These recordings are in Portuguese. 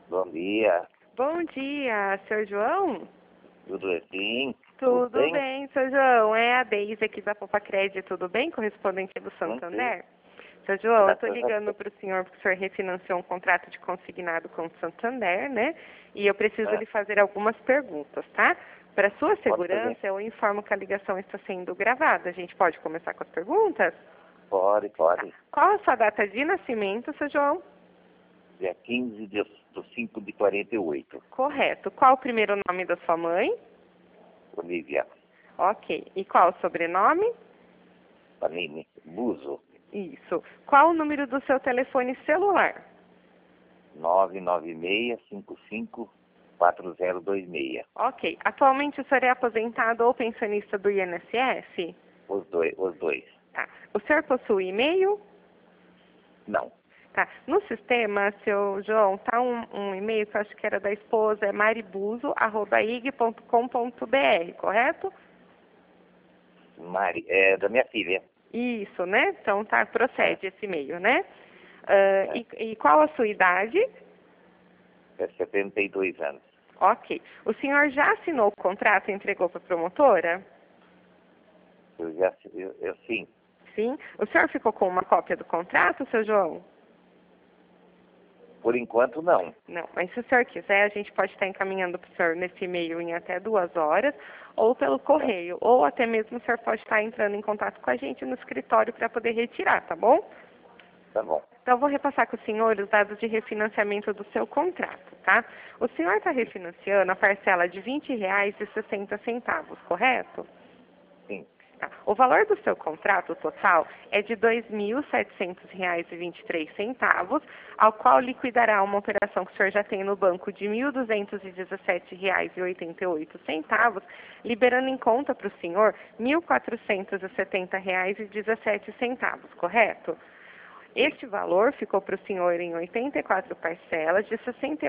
Bom dia. Bom dia, Sr. João? Tudo assim? Tudo bem, Sr. João. É a Deise aqui da Popacred, tudo bem? Correspondente do Santander? Sr. João, eu estou ligando para o senhor porque o senhor refinanciou um contrato de consignado com o Santander, né? E eu preciso lhe fazer algumas perguntas, tá? Para sua segurança, eu informo que a ligação está sendo gravada. A gente pode começar com as perguntas? Pode. Tá. Qual a sua data de nascimento, Sr. João? Dia 15 de 5 de 48. Correto. Qual o primeiro nome da sua mãe? Olivia Ok. E qual o sobrenome? Panini Buzo. Isso. Qual o número do seu telefone celular? 996554026. Ok. Atualmente o senhor é aposentado ou pensionista do INSS? Os dois. Tá. O senhor possui e-mail? Não. Tá. No sistema, seu João, tá um e-mail que eu acho que era da esposa, é maribuzo@ig.com.br, correto? Mari, é da minha filha. Isso, né? Então tá, procede esse e-mail, né? E qual a sua idade? É 72 anos. Ok. O senhor já assinou o contrato e entregou para a promotora? Eu sim. Sim. O senhor ficou com uma cópia do contrato, seu João? Por enquanto, não. Não, mas se o senhor quiser, a gente pode estar encaminhando para o senhor nesse e-mail em até 2 horas, ou pelo correio, ou até mesmo o senhor pode estar entrando em contato com a gente no escritório para poder retirar, tá bom? Tá bom. Então, eu vou repassar com o senhor os dados de refinanciamento do seu contrato, tá? O senhor está refinanciando a parcela de R$ 20,60, correto? Sim. Tá. O valor do seu contrato total é de R$ 2.700,23, ao qual liquidará uma operação que o senhor já tem no banco de R$ 1.217,88, liberando em conta para o senhor R$ 1.470,17, correto? Este valor ficou para o senhor em 84 parcelas de R$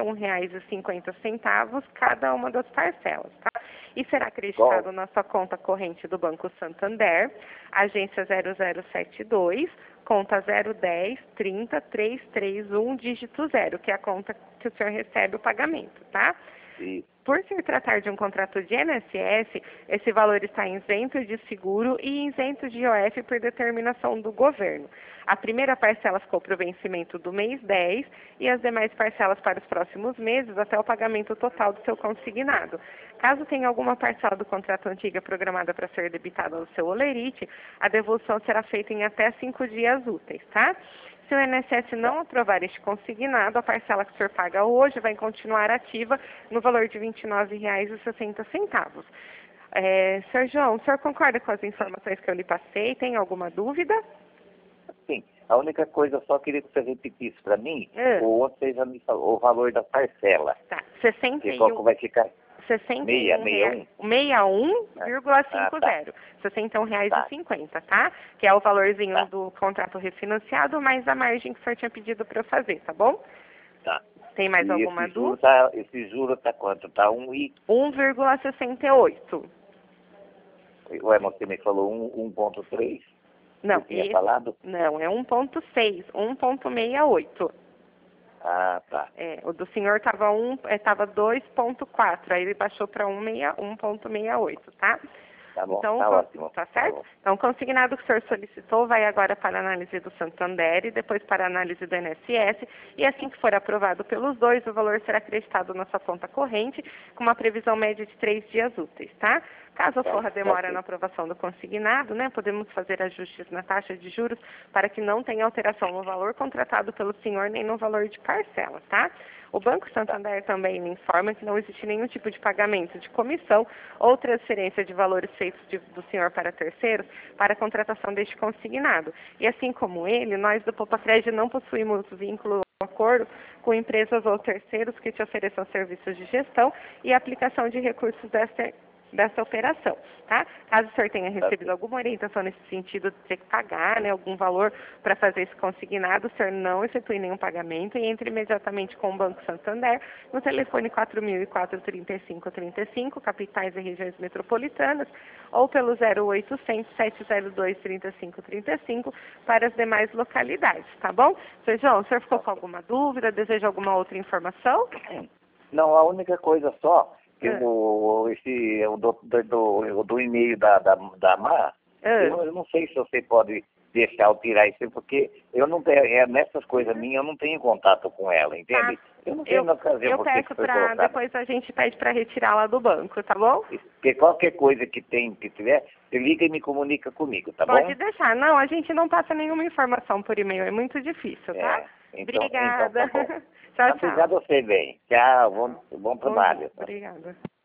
61,50 cada uma das parcelas, tá? E será acreditado na sua conta corrente do Banco Santander, agência 0072, conta 010 30 331 dígito 0, que é a conta que o senhor recebe o pagamento, tá? Sim. Por se tratar de um contrato de INSS, esse valor está isento de seguro e isento de IOF por determinação do governo. A primeira parcela ficou para o vencimento do mês 10 e as demais parcelas para os próximos meses até o pagamento total do seu consignado. Caso tenha alguma parcela do contrato antiga programada para ser debitada no seu holerite, a devolução será feita em até 5 dias úteis, tá? Se o INSS não aprovar este consignado, a parcela que o senhor paga hoje vai continuar ativa no valor de R$ 29,60. Sr. João, o senhor concorda com as informações que eu lhe passei? Tem alguma dúvida? Sim. A única coisa, só queria que você repetisse para mim, ou seja, o valor da parcela. Tá. 61. Qual vai ficar? 61,50. R$ 61,50, tá? Que é o valorzinho do contrato refinanciado, mais a margem que o senhor tinha pedido para eu fazer, tá bom? Tá. Tem mais alguma dúvida? Esse juro tá quanto? Tá 1,68. Ué, você me falou 1,3? Não, tinha falado? Não, é 1,6, 1,68. Ah, tá. O do senhor estava 2,4, aí ele baixou para 1,68, tá? Tá bom, Então, tá ótimo. tá certo? Então, o consignado que o senhor solicitou vai agora para a análise do Santander e depois para a análise do INSS. E assim que for aprovado pelos dois, o valor será acreditado na sua conta corrente com uma previsão média de 3 dias úteis, tá? Caso ocorra demora na aprovação do consignado, né, podemos fazer ajustes na taxa de juros para que não tenha alteração no valor contratado pelo senhor nem no valor de parcela, tá? O Banco Santander também me informa que não existe nenhum tipo de pagamento de comissão ou transferência de valores feitos do senhor para terceiros para a contratação deste consignado. E assim como ele, nós do Popacred não possuímos vínculo ou acordo com empresas ou terceiros que te ofereçam serviços de gestão e aplicação de recursos desta dessa operação, tá? Caso o senhor tenha recebido alguma orientação nesse sentido de ter que pagar, né, algum valor para fazer esse consignado, o senhor não efetue nenhum pagamento e entre imediatamente com o Banco Santander no telefone 4004-3535, capitais e regiões metropolitanas, ou pelo 0800 702 3535 para as demais localidades, tá bom? Sr. João, o senhor ficou com alguma dúvida? Deseja alguma outra informação? Não, a única coisa só, que eu do e-mail da Mar, eu não sei se você pode deixar eu tirar isso, porque eu não tenho, nessas coisas minhas, eu não tenho contato com ela, entende? Tá. Eu não sei na ocasião eu peço para depois a gente pede para retirar lá do banco, tá bom? Porque qualquer coisa que tiver, você liga e me comunica comigo, tá bom? Pode deixar. Não, a gente não passa nenhuma informação por e-mail, é muito difícil, tá? Então, Obrigada. Então tá bom. Tchau, tchau. Obrigado a você, bem. Tchau, bom trabalho. Obrigada.